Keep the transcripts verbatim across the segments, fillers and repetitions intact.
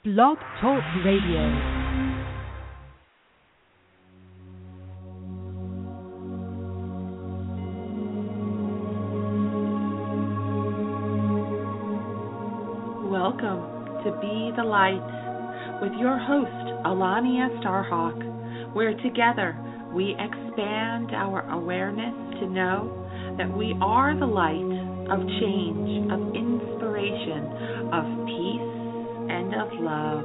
Blog Talk Radio. Welcome to Be the Light with your host, Alania Starhawk, where together we expand our awareness to know that we are the light of change, of inspiration, of peace, and of love.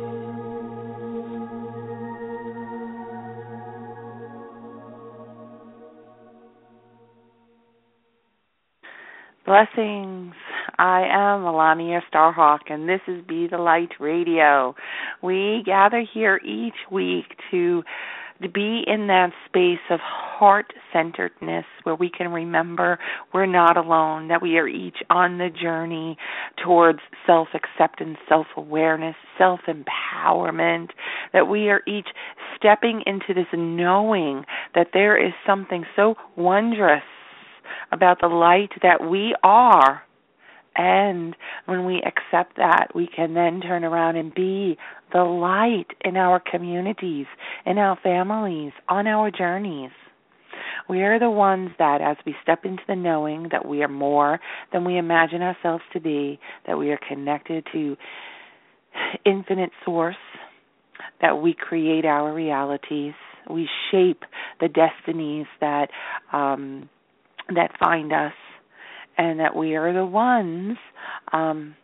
Blessings. I am Melania Starhawk, and this is Be the Light Radio. We gather here each week to, to be in that space of heart-centeredness where we can remember we're not alone, that we are each on the journey towards self-acceptance, self-awareness, self-empowerment, that we are each stepping into this knowing that there is something so wondrous about the light that we are. And when we accept that, we can then turn around and be the light in our communities, in our families, on our journeys. We are the ones that, as we step into the knowing that we are more than we imagine ourselves to be, that we are connected to infinite source, that we create our realities, we shape the destinies that um, that find us, and that we are the ones um,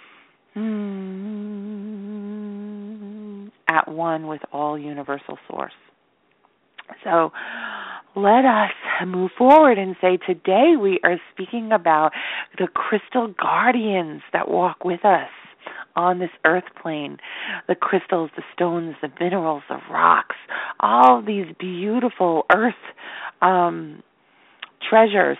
mm, at one with all universal source. So let us move forward and say today we are speaking about the crystal guardians that walk with us on this earth plane, the crystals, the stones, the minerals, the rocks, all these beautiful earth um, treasures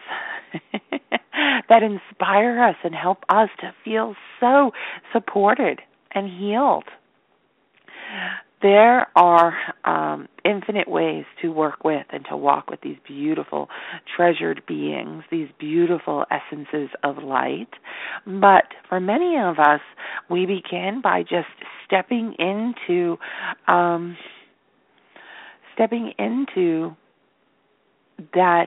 that inspire us and help us to feel so supported and healed. There are um, infinite ways to work with and to walk with these beautiful treasured beings, these beautiful essences of light. But for many of us, we begin by just stepping into um, stepping into that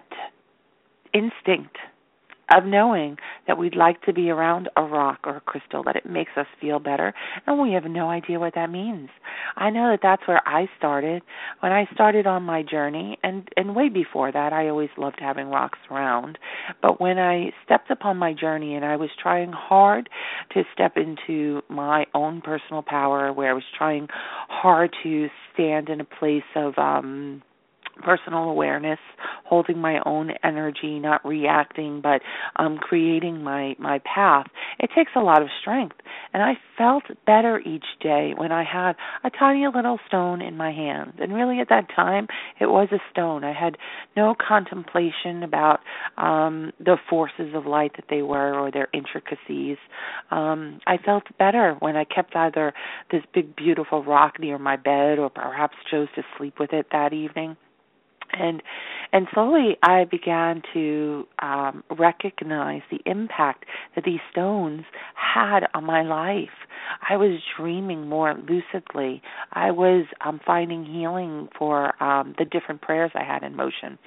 instinct of knowing that we'd like to be around a rock or a crystal, that it makes us feel better, and we have no idea what that means. I know that that's where I started. When I started on my journey, and, and way before that, I always loved having rocks around, but when I stepped upon my journey and I was trying hard to step into my own personal power, where I was trying hard to stand in a place of um personal awareness, holding my own energy, not reacting, but um, creating my, my path, it takes a lot of strength. And I felt better each day when I had a tiny little stone in my hand. And really at that time, it was a stone. I had no contemplation about um, the forces of light that they were or their intricacies. Um, I felt better when I kept either this big, beautiful rock near my bed or perhaps chose to sleep with it that evening. And and slowly I began to um, recognize the impact that these stones had on my life. I was dreaming more lucidly. I was um, finding healing for um, the different prayers I had in motion.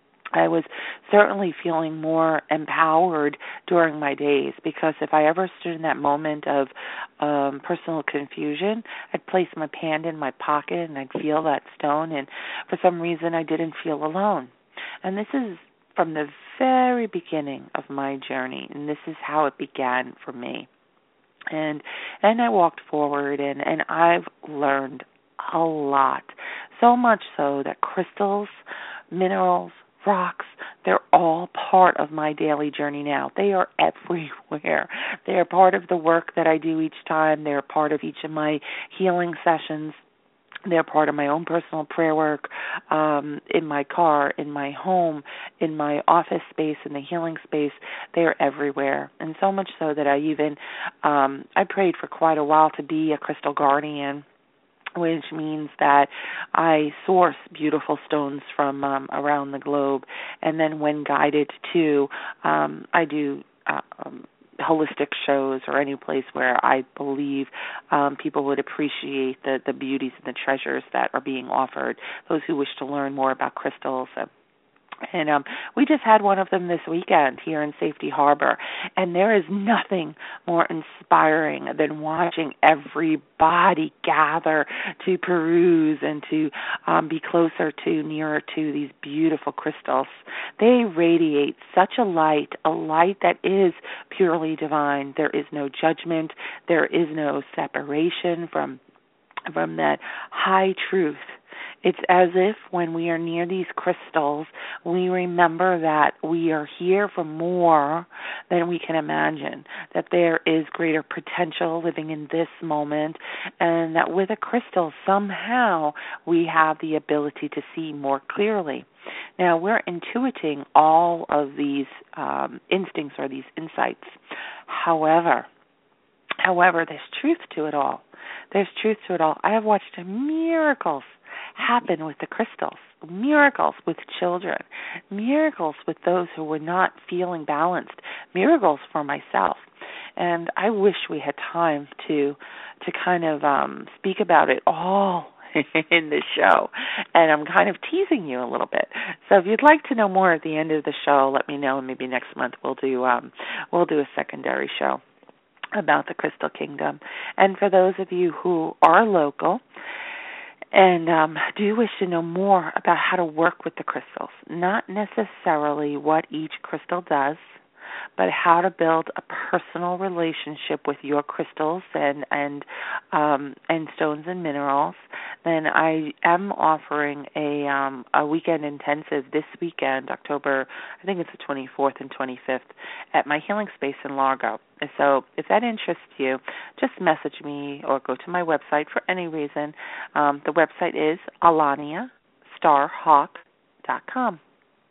I was certainly feeling more empowered during my days, because if I ever stood in that moment of um, personal confusion, I'd place my hand in my pocket and I'd feel that stone, and for some reason I didn't feel alone. And this is from the very beginning of my journey, and this is how it began for me. And and I walked forward, and, and I've learned a lot, so much so that crystals, minerals, rocks, they're all part of my daily journey now. They are everywhere. They are part of the work that I do each time. They're part of each of my healing sessions. They're part of my own personal prayer work, um, in my car, in my home, in my office space, in the healing space. They are everywhere. And so much so that I even, um, I prayed for quite a while to be a crystal guardian, which means that I source beautiful stones from um, around the globe, and then when guided to, um, I do uh, um, holistic shows or any place where I believe um, people would appreciate the, the beauties and the treasures that are being offered, those who wish to learn more about crystals. Uh, And um, we just had one of them this weekend here in Safety Harbor, and there is nothing more inspiring than watching everybody gather to peruse and to um, be closer to, nearer to these beautiful crystals. They radiate such a light, a light that is purely divine. There is no judgment. There is no separation from from that high truth. It's as if when we are near these crystals, we remember that we are here for more than we can imagine, that there is greater potential living in this moment, and that with a crystal, somehow we have the ability to see more clearly. Now, we're intuiting all of these um, instincts or these insights. However, however, there's truth to it all. There's truth to it all. I have watched miracles happen with the crystals, miracles with children, miracles with those who were not feeling balanced, miracles for myself. And I wish we had time to to kind of um, speak about it all in this show. And I'm kind of teasing you a little bit. So if you'd like to know more at the end of the show, let me know, and maybe next month we'll do um, we'll do a secondary show about the Crystal Kingdom. And for those of you who are local and um, do wish to know more about how to work with the crystals, not necessarily what each crystal does, but how to build a personal relationship with your crystals and and um, and stones and minerals, then I am offering a um, a weekend intensive this weekend, October, I think it's the twenty-fourth and twenty-fifth, at my healing space in Largo. So if that interests you, just message me or go to my website for any reason. Um, the website is alania starhawk dot com.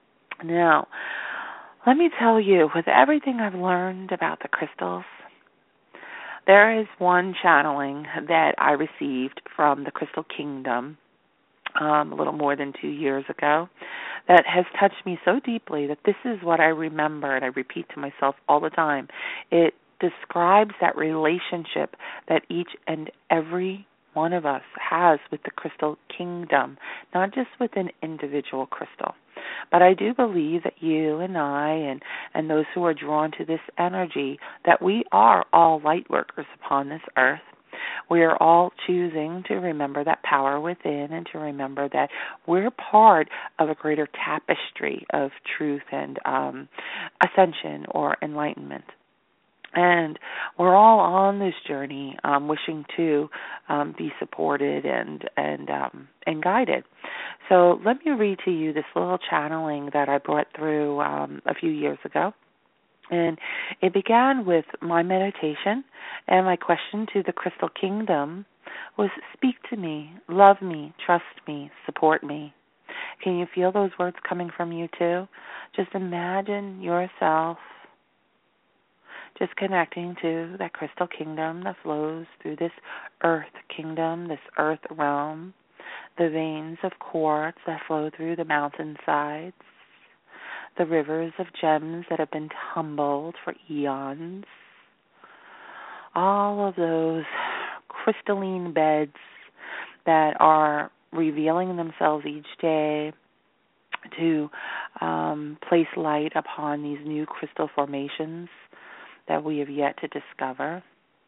Now, let me tell you, with everything I've learned about the crystals, there is one channeling that I received from the Crystal Kingdom um, a little more than two years ago that has touched me so deeply that this is what I remember, and I repeat to myself all the time. It describes that relationship that each and every one of us has with the Crystal Kingdom, not just with an individual crystal. But I do believe that you and I and, and those who are drawn to this energy, that we are all light workers upon this earth. We are all choosing to remember that power within and to remember that we're part of a greater tapestry of truth and um, ascension or enlightenment. And we're all on this journey, um, wishing to um, be supported and and um, and guided. So let me read to you this little channeling that I brought through um, a few years ago. And it began with my meditation, and my question to the Crystal Kingdom was, speak to me, love me, trust me, support me. Can you feel those words coming from you too? Just imagine yourself just connecting to that Crystal Kingdom that flows through this earth kingdom, this earth realm, the veins of quartz that flow through the mountainsides, the rivers of gems that have been tumbled for eons, all of those crystalline beds that are revealing themselves each day to um, place light upon these new crystal formations that we have yet to discover.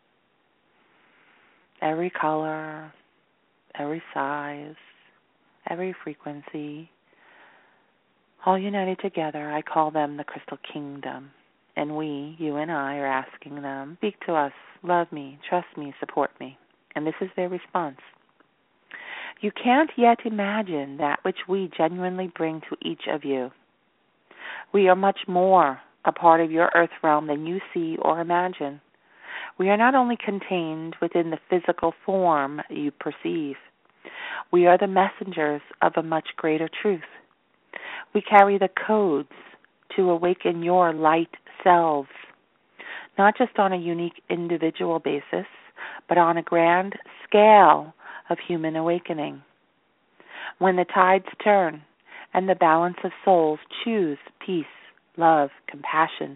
Every color, every size, every frequency, all united together, I call them the Crystal Kingdom. And we, you and I, are asking them, speak to us, love me, trust me, support me. And this is their response. You can't yet imagine that which we genuinely bring to each of you. We are much more a part of your earth realm than you see or imagine. We are not only contained within the physical form you perceive. We are the messengers of a much greater truth. We carry the codes to awaken your light selves, not just on a unique individual basis, but on a grand scale of human awakening. When the tides turn and the balance of souls choose peace, love, compassion,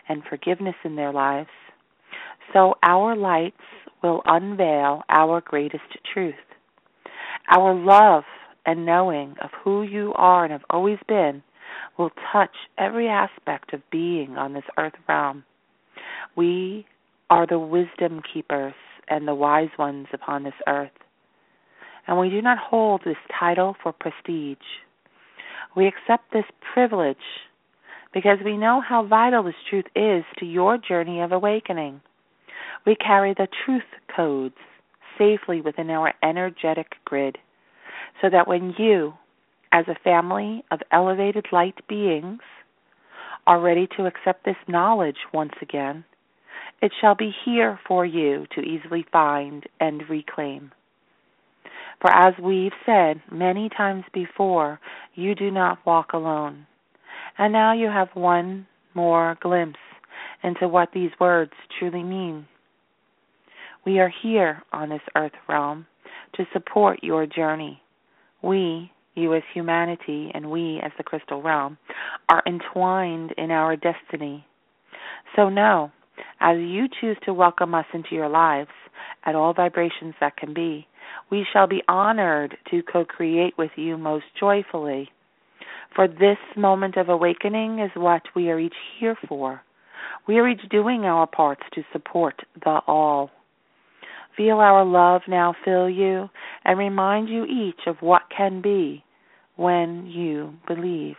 and forgiveness in their lives, so our lights will unveil our greatest truth. Our love and knowing of who you are and have always been will touch every aspect of being on this earth realm. We are the wisdom keepers and the wise ones upon this earth. And we do not hold this title for prestige. We accept this privilege because we know how vital this truth is to your journey of awakening. We carry the truth codes safely within our energetic grid so that when you, as a family of elevated light beings, are ready to accept this knowledge once again, it shall be here for you to easily find and reclaim. For as we've said many times before, you do not walk alone. And now you have one more glimpse into what these words truly mean. We are here on this earth realm to support your journey. We, you as humanity, and we as the crystal realm, are entwined in our destiny. So know, as you choose to welcome us into your lives at all vibrations that can be, we shall be honored to co-create with you most joyfully. For this moment of awakening is what we are each here for. We are each doing our parts to support the all. Feel our love now fill you and remind you each of what can be when you believe.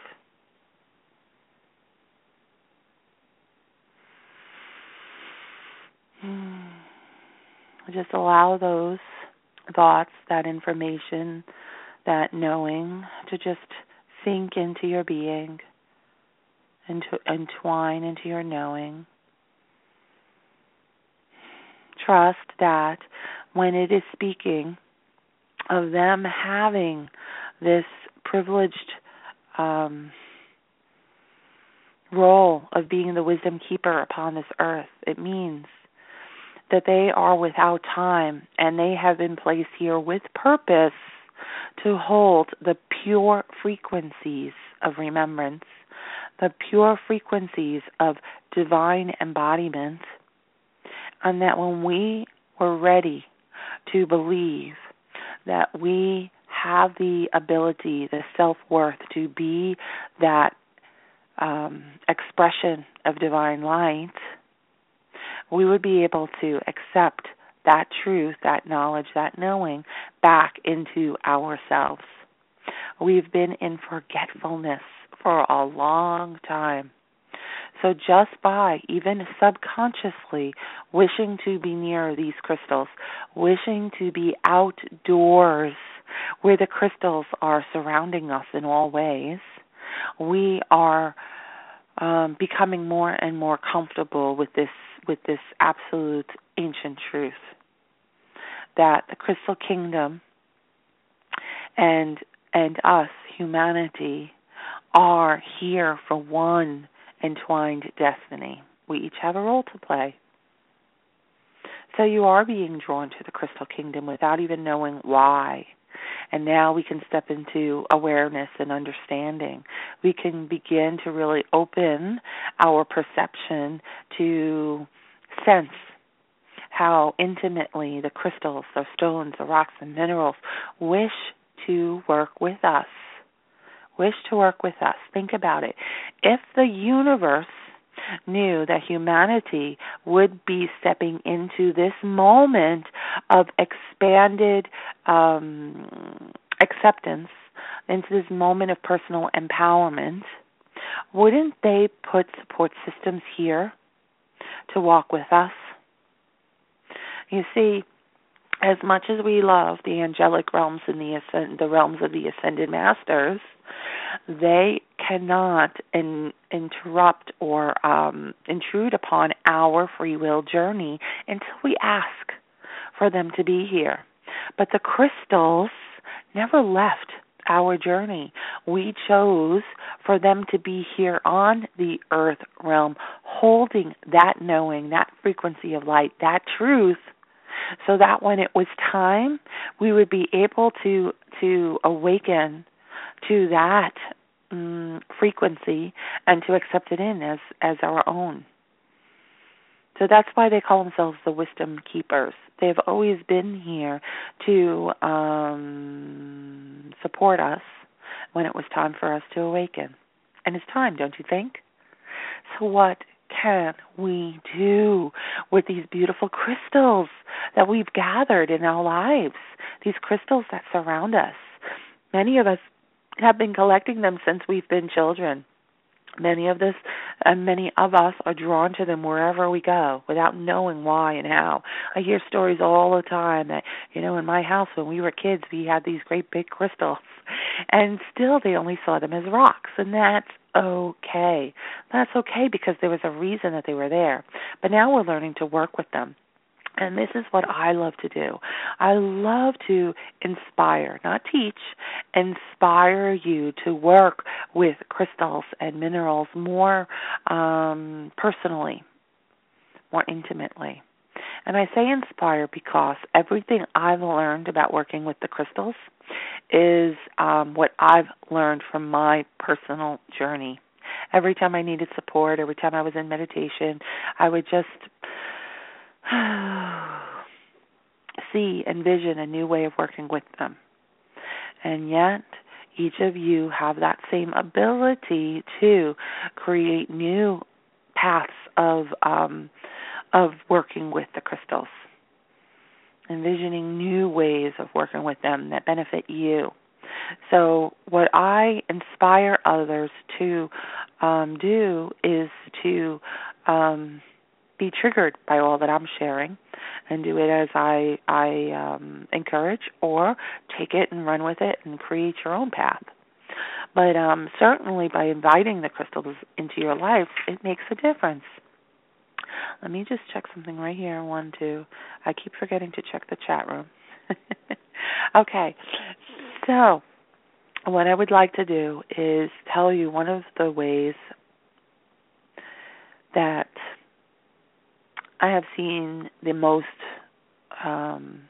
Just allow those thoughts, that information, that knowing to just sink into your being and to entwine into your knowing. Trust that when it is speaking of them having this privileged um, role of being the wisdom keeper upon this earth, it means that they are without time and they have been placed here with purpose to hold the pure frequencies of remembrance, the pure frequencies of divine embodiment, and that when we were ready to believe that we have the ability, the self-worth to be that um, expression of divine light, we would be able to accept that truth, that knowledge, that knowing back into ourselves. We've been in forgetfulness for a long time. So just by even subconsciously wishing to be near these crystals, wishing to be outdoors where the crystals are surrounding us in all ways, we are um, becoming more and more comfortable with this with this absolute ancient truth that the crystal kingdom and and us, humanity, are here for one entwined destiny. We each have a role to play. So you are being drawn to the crystal kingdom without even knowing why. And now we can step into awareness and understanding. We can begin to really open our perception to sense how intimately the crystals, the stones, the rocks, and minerals wish to work with us. Wish to work with us. Think about it. If the universe knew that humanity would be stepping into this moment of expanded um, acceptance, into this moment of personal empowerment, wouldn't they put support systems here to walk with us? You see, as much as we love the angelic realms and the ascend, the realms of the ascended masters, they cannot in, interrupt or um, intrude upon our free will journey until we ask for them to be here. But the crystals never left our journey. We chose for them to be here on the earth realm, holding that knowing, that frequency of light, that truth, so that when it was time, we would be able to to awaken to that um, frequency and to accept it in as, as our own. So that's why they call themselves the wisdom keepers. They've always been here to um, support us when it was time for us to awaken. And it's time, don't you think? So what can we do with these beautiful crystals that we've gathered in our lives, these crystals that surround us? Many of us have been collecting them since we've been children. Many of this, and many of us are drawn to them wherever we go without knowing why and how. I hear stories all the time that, you know, in my house when we were kids, we had these great big crystals, and still they only saw them as rocks, and that's okay. That's okay because there was a reason that they were there. But now we're learning to work with them. And this is what I love to do. I love to inspire, not teach, inspire you to work with crystals and minerals more um, personally, more intimately. And I say inspire because everything I've learned about working with the crystals is um, what I've learned from my personal journey. Every time I needed support, every time I was in meditation, I would just see, envision a new way of working with them. And yet, each of you have that same ability to create new paths of um, of working with the crystals, envisioning new ways of working with them that benefit you. So what I inspire others to um, do is to um, be triggered by all that I'm sharing and do it as I, I um, encourage, or take it and run with it and create your own path. But um, certainly by inviting the crystals into your life, it makes a difference. Let me just check something right here. One, two. I keep forgetting to check the chat room. Okay. So what I would like to do is tell you one of the ways that I have seen the most, um,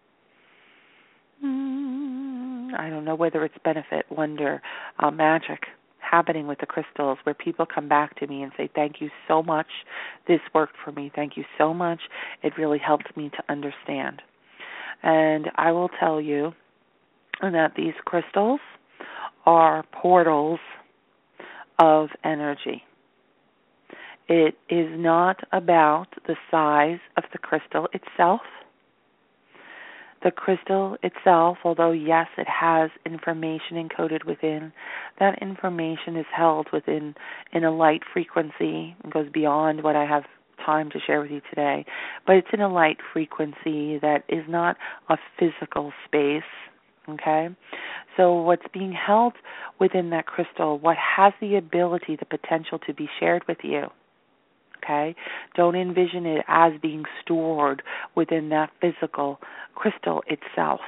I don't know whether it's benefit, wonder, uh, magic happening with the crystals, where people come back to me and say, thank you so much. This worked for me. Thank you so much. It really helped me to understand. And I will tell you that these crystals are portals of energy. It is not about the size of the crystal itself. The crystal itself, although yes, it has information encoded within, that information is held within in a light frequency and goes beyond what I have time to share with you today. But it's in a light frequency that is not a physical space. Okay? So what's being held within that crystal, what has the ability, the potential to be shared with you, okay? Don't envision it as being stored within that physical crystal itself.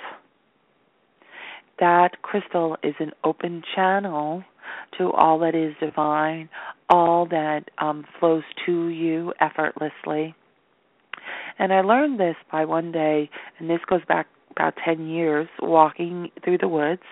That crystal is an open channel to all that is divine, all that um, flows to you effortlessly. And I learned this by one day, and this goes back about ten years, walking through the woods.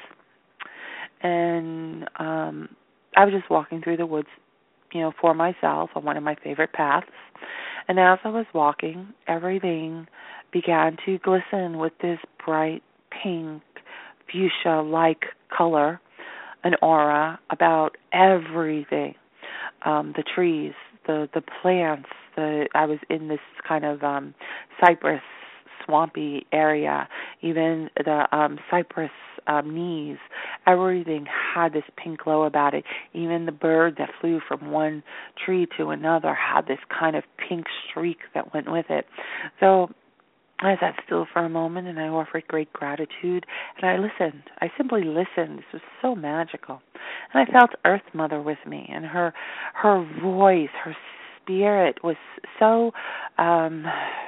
And um, I was just walking through the woods, you know, for myself on one of my favorite paths. And as I was walking, everything began to glisten with this bright pink, fuchsia-like color, an aura about everything. Um, the trees, the, the plants, the I was in this kind of um, cypress swampy area, even the um, cypress um, knees, everything had this pink glow about it. Even the bird that flew from one tree to another had this kind of pink streak that went with it. So I sat still for a moment and I offered great gratitude, and I listened. I simply listened. This was so magical. And I felt Earth Mother with me, and her her voice, her spirit was so um,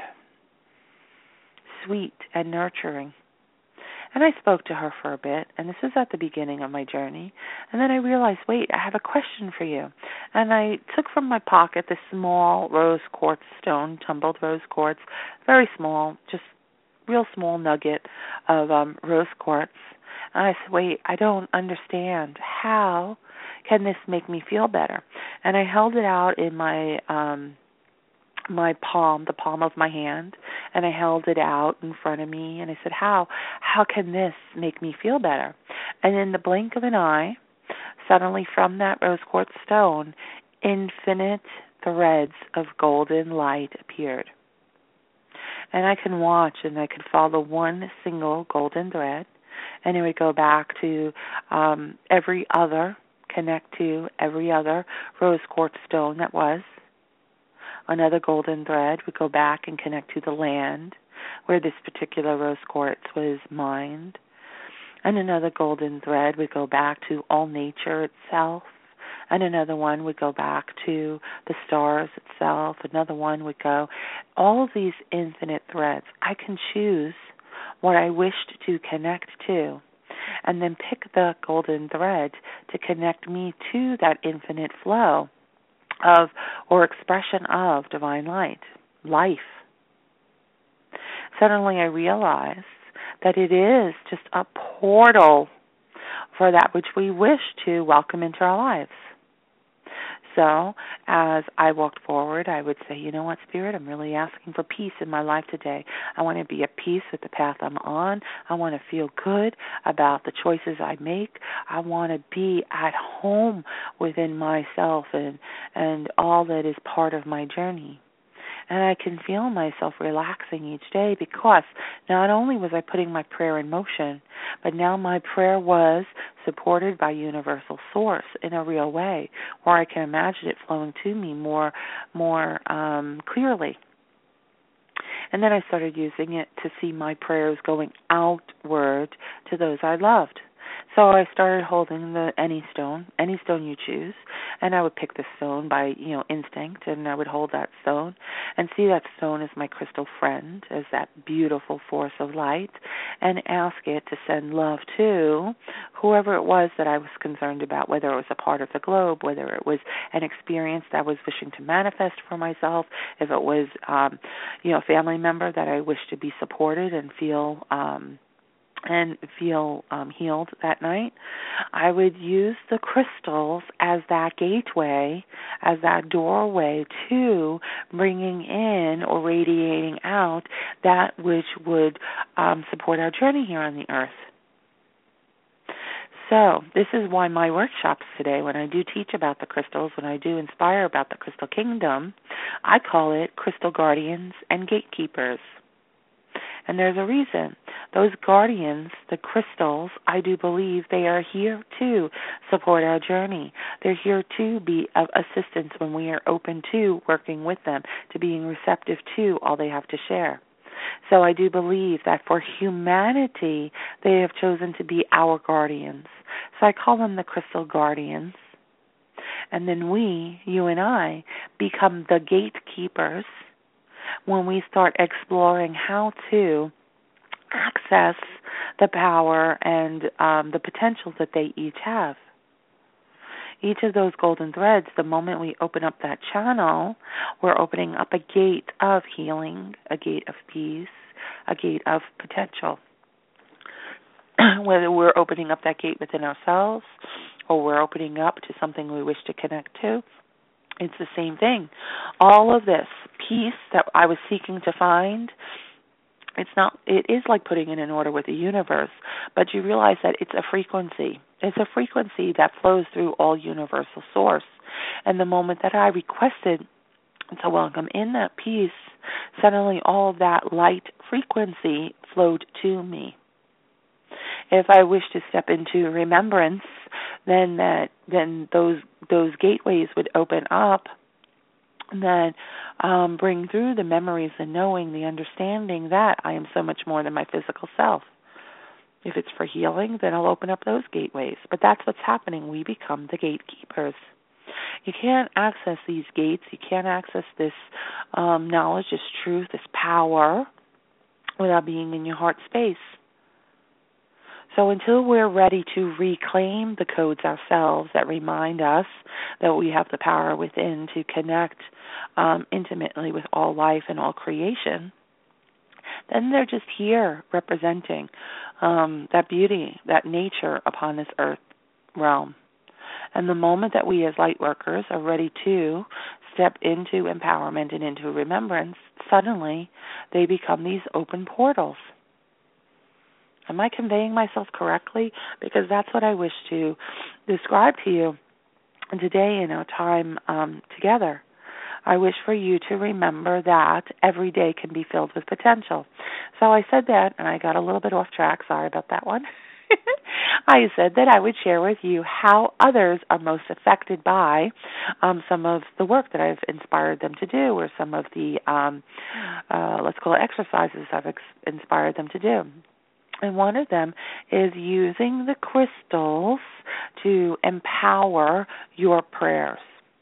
sweet and nurturing. And I spoke to her for a bit, and this was at the beginning of my journey. And then I realized, wait, I have a question for you. And I took from my pocket this small rose quartz stone, tumbled rose quartz, very small, just real small nugget of um, rose quartz. And I said, wait, I don't understand. How can this make me feel better? And I held it out in my um, my palm, the palm of my hand, and I held it out in front of me, and I said, how, how can this make me feel better? And in the blink of an eye, suddenly from that rose quartz stone, infinite threads of golden light appeared. And I can watch and I could follow one single golden thread, and it would go back to um, every other, connect to every other rose quartz stone that was. Another golden thread would go back and connect to the land where this particular rose quartz was mined. And another golden thread would go back to all nature itself. And another one would go back to the stars itself. Another one would go, all of these infinite threads. I can choose what I wished to connect to, and then pick the golden thread to connect me to that infinite flow of or expression of divine light, life. Suddenly I realized that it is just a portal for that which we wish to welcome into our lives. So as I walked forward, I would say, you know what, Spirit, I'm really asking for peace in my life today. I want to be at peace with the path I'm on. I want to feel good about the choices I make. I want to be at home within myself and, and all that is part of my journey. And I can feel myself relaxing each day because not only was I putting my prayer in motion, but now my prayer was supported by universal source in a real way, where I can imagine it flowing to me more, more um, clearly. And then I started using it to see my prayers going outward to those I loved. So I started holding the any stone, any stone you choose, and I would pick the stone by, you know, instinct, and I would hold that stone and see that stone as my crystal friend, as that beautiful force of light, and ask it to send love to whoever it was that I was concerned about, whether it was a part of the globe, whether it was an experience that I was wishing to manifest for myself, if it was, um, you know, a family member that I wished to be supported and feel um and feel um, healed that night. I would use the crystals as that gateway, as that doorway to bringing in or radiating out that which would um, support our journey here on the earth. So this is why my workshops today, when I do teach about the crystals, when I do inspire about the crystal kingdom, I call it Crystal Guardians and Gatekeepers. And there's a reason. Those guardians, the crystals, I do believe they are here to support our journey. They're here to be of assistance when we are open to working with them, to being receptive to all they have to share. So I do believe that for humanity, they have chosen to be our guardians. So I call them the crystal guardians. And then we, you and I, become the gatekeepers when we start exploring how to access the power and um, the potential that they each have. Each of those golden threads, the moment we open up that channel, we're opening up a gate of healing, a gate of peace, a gate of potential. Whether we're opening up that gate within ourselves or we're opening up to something we wish to connect to, it's the same thing. All of this peace that I was seeking to find, it's not. It is like putting it in order with the universe, but you realize that it's a frequency. It's a frequency that flows through all universal source. And the moment that I requested to welcome in that peace, suddenly all of that light frequency flowed to me. If I wish to step into remembrance, then that then those those gateways would open up, that um, bring through the memories, the knowing, the understanding that I am so much more than my physical self. If it's for healing, then I'll open up those gateways. But that's what's happening. We become the gatekeepers. You can't access these gates. You can't access this um, knowledge, this truth, this power without being in your heart space. So until we're ready to reclaim the codes ourselves that remind us that we have the power within to connect um, intimately with all life and all creation, then they're just here representing um, that beauty, that nature upon this earth realm. And the moment that we as light workers are ready to step into empowerment and into remembrance, suddenly they become these open portals. Am I conveying myself correctly? Because that's what I wish to describe to you today in our time um, together. I wish for you to remember that every day can be filled with potential. So I said that, and I got a little bit off track. Sorry about that one. I said that I would share with you how others are most affected by um, some of the work that I've inspired them to do, or some of the, um, uh, let's call it exercises I've ex- inspired them to do. And one of them is using the crystals to empower your prayers.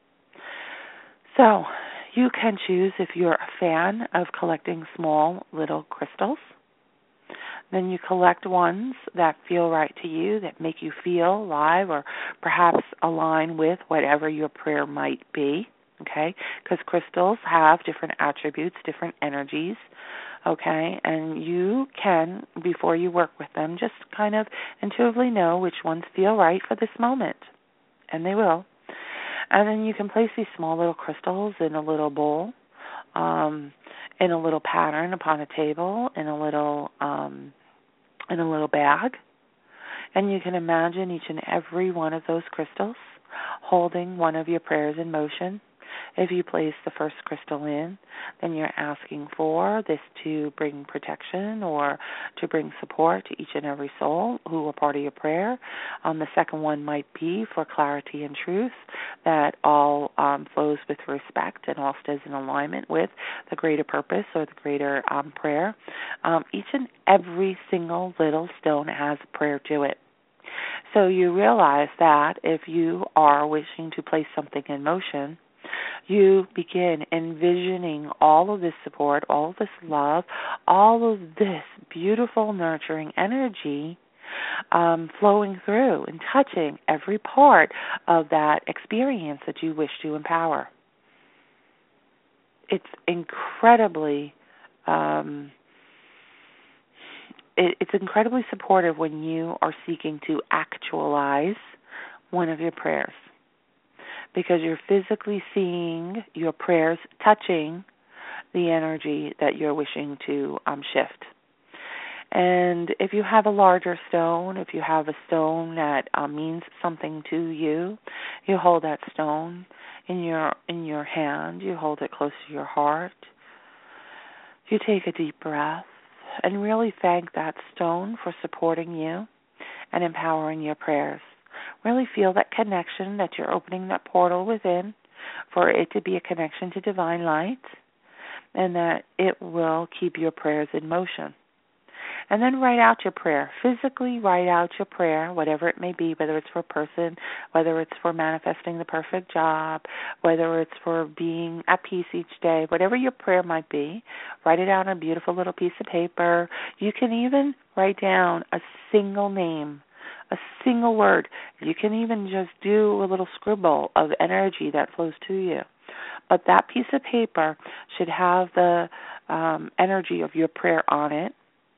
So you can choose, if you're a fan of collecting small little crystals, then you collect ones that feel right to you, that make you feel alive, or perhaps align with whatever your prayer might be, okay? Because crystals have different attributes, different energies, okay? And you can, before you work with them, just kind of intuitively know which ones feel right for this moment, and they will. And then you can place these small little crystals in a little bowl, um, in a little pattern upon a table, in a little um, in a little bag. And you can imagine each and every one of those crystals holding one of your prayers in motion. If you place the first crystal in, then you're asking for this to bring protection or to bring support to each and every soul who are part of your prayer. Um, the second one might be for clarity and truth, that all um, flows with respect and all stays in alignment with the greater purpose or the greater um, prayer. Um, each and every single little stone has a prayer to it. So you realize that if you are wishing to place something in motion, you begin envisioning all of this support, all of this love, all of this beautiful, nurturing energy um, flowing through and touching every part of that experience that you wish to empower. It's incredibly, um, it, it's incredibly supportive when you are seeking to actualize one of your prayers, because you're physically seeing your prayers touching the energy that you're wishing to um, shift. And if you have a larger stone, if you have a stone that um, means something to you, you hold that stone in your in your hand. You hold it close to your heart. You take a deep breath and really thank that stone for supporting you and empowering your prayers. Really feel that connection, that you're opening that portal within for it to be a connection to divine light, and that it will keep your prayers in motion. And then write out your prayer. Physically write out your prayer, whatever it may be, whether it's for a person, whether it's for manifesting the perfect job, whether it's for being at peace each day, whatever your prayer might be, write it out on a beautiful little piece of paper. You can even write down a single name, a single word. You can even just do a little scribble of energy that flows to you. But that piece of paper should have the um, energy of your prayer on it.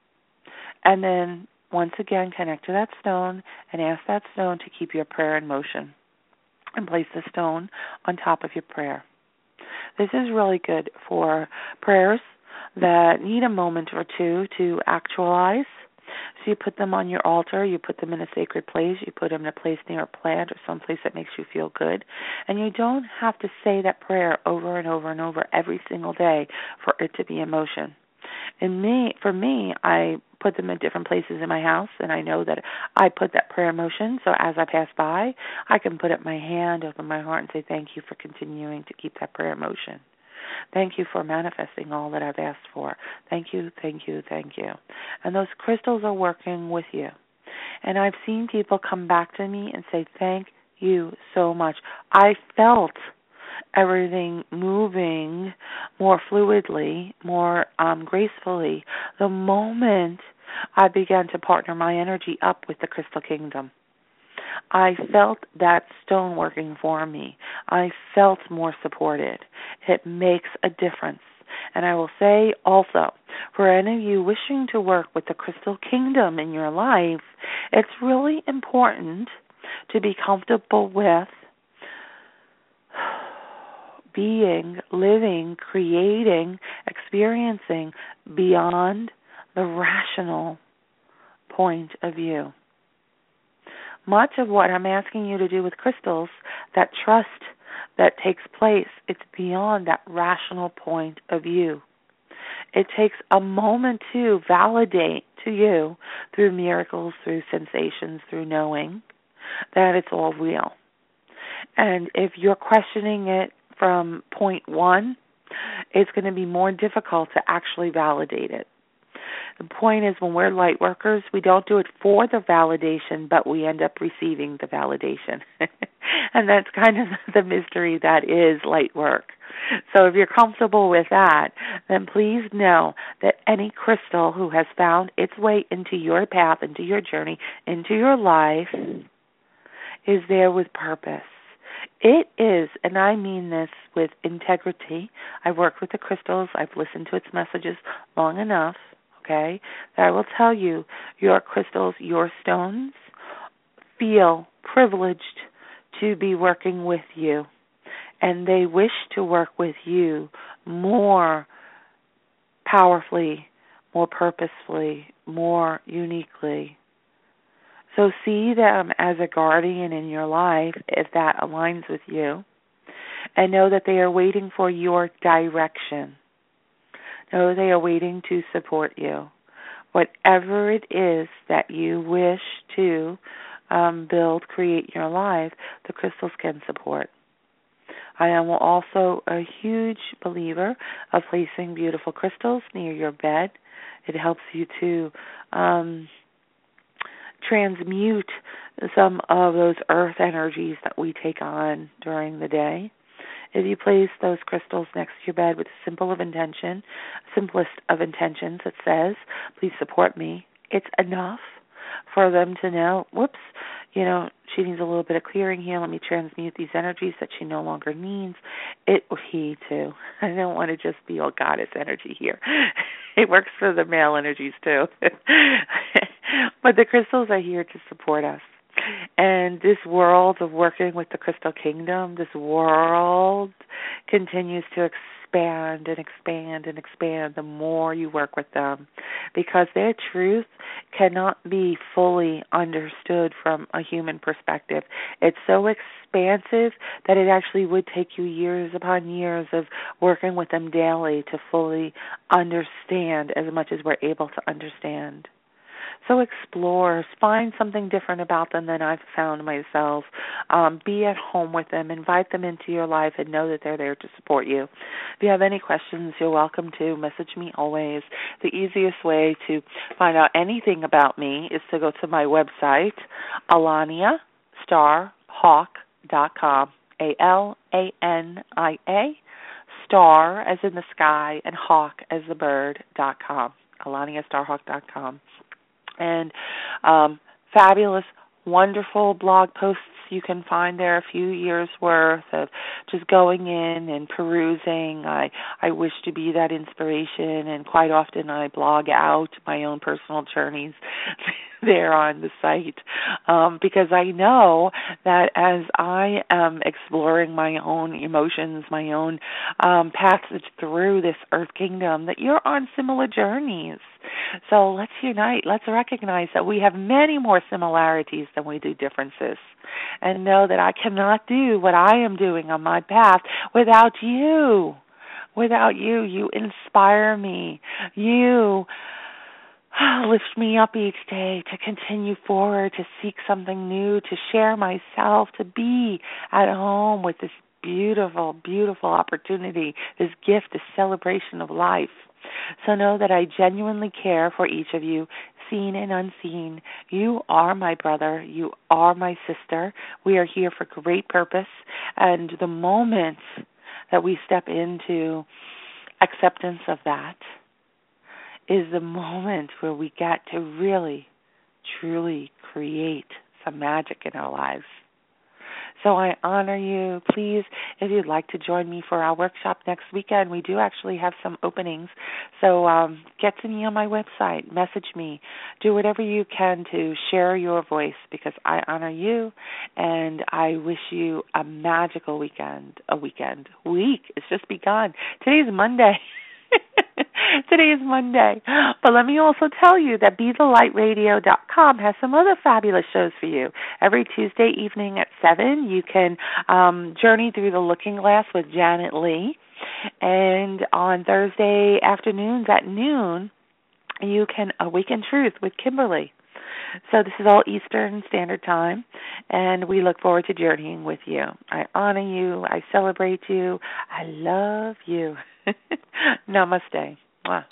And then, once again, connect to that stone and ask that stone to keep your prayer in motion. And place the stone on top of your prayer. This is really good for prayers that need a moment or two to actualize. So you put them on your altar, you put them in a sacred place, you put them in a place near a plant or someplace that makes you feel good. And you don't have to say that prayer over and over and over every single day for it to be in motion. And me, for me, I put them in different places in my house, and I know that I put that prayer in motion, so as I pass by, I can put up my hand over my heart and say, thank you for continuing to keep that prayer in motion. Thank you for manifesting all that I've asked for. Thank you, thank you, thank you. And those crystals are working with you. And I've seen people come back to me and say, thank you so much. I felt everything moving more fluidly, more um, gracefully the moment I began to partner my energy up with the Crystal Kingdom. I felt that stone working for me. I felt more supported. It makes a difference. And I will say also, for any of you wishing to work with the Crystal Kingdom in your life, it's really important to be comfortable with being, living, creating, experiencing beyond the rational point of view. Much of what I'm asking you to do with crystals, that trust that takes place, it's beyond that rational point of view. It takes a moment to validate to you through miracles, through sensations, through knowing that it's all real. And if you're questioning it from point one, it's going to be more difficult to actually validate it. The point is, when we're light workers, we don't do it for the validation, but we end up receiving the validation. And that's kind of the mystery that is light work. So if you're comfortable with that, then please know that any crystal who has found its way into your path, into your journey, into your life, is there with purpose. It is, and I mean this with integrity. I've worked with the crystals. I've listened to its messages long enough, okay, that I will tell you, your crystals, your stones, feel privileged to be working with you. And they wish to work with you more powerfully, more purposefully, more uniquely. So see them as a guardian in your life if that aligns with you. And know that they are waiting for your direction. Know they are waiting to support you. Whatever it is that you wish to um, build, create in your life, the crystals can support. I am also a huge believer of placing beautiful crystals near your bed. It helps you to um, transmute some of those earth energies that we take on during the day. If you place those crystals next to your bed with a simple of intention, simplest of intentions that says, please support me, it's enough for them to know, whoops, you know, she needs a little bit of clearing here. Let me transmute these energies that she no longer needs. It, or he too. I don't want to just be all goddess energy here. It works for the male energies too. But the crystals are here to support us. And this world of working with the Crystal Kingdom, this world continues to expand and expand and expand the more you work with them, because their truth cannot be fully understood from a human perspective. It's so expansive that it actually would take you years upon years of working with them daily to fully understand as much as we're able to understand. So explore, find something different about them than I've found myself. Um, be at home with them, invite them into your life, and know that they're there to support you. If you have any questions, you're welcome to message me always. The easiest way to find out anything about me is to go to my website, alania star hawk dot com, A L A N I A, star as in the sky, and hawk as the bird, dot com, alania star hawk dot com. And um, fabulous, wonderful blog posts you can find there, a few years worth of just going in and perusing. I, I wish to be that inspiration, and quite often I blog out my own personal journeys there on the site, um, because I know that as I am exploring my own emotions, my own um, passage through this Earth Kingdom, that you're on similar journeys. So let's unite. Let's recognize that we have many more similarities than we do differences, and know that I cannot do what I am doing on my path without you. Without you, you inspire me. You lift me up each day to continue forward, to seek something new, to share myself, to be at home with this beautiful, beautiful opportunity, this gift, this celebration of life. So know that I genuinely care for each of you, seen and unseen. You are my brother. You are my sister. We are here for great purpose. And the moment that we step into acceptance of that is the moment where we get to really, truly create some magic in our lives. So I honor you. Please, if you'd like to join me for our workshop next weekend, we do actually have some openings. So um, get to me on my website, message me, do whatever you can to share your voice, because I honor you and I wish you a magical weekend, a weekend, week. It's just begun. Today's Monday. Today is Monday. But let me also tell you that be the light radio dot com has some other fabulous shows for you. Every Tuesday evening at seven, you can um, journey through the Looking Glass with Janet Lee. And on Thursday afternoons at noon, you can Awaken Truth with Kimberly. So this is all Eastern Standard Time, and we look forward to journeying with you. I honor you. I celebrate you. I love you. Namaste. Mwah.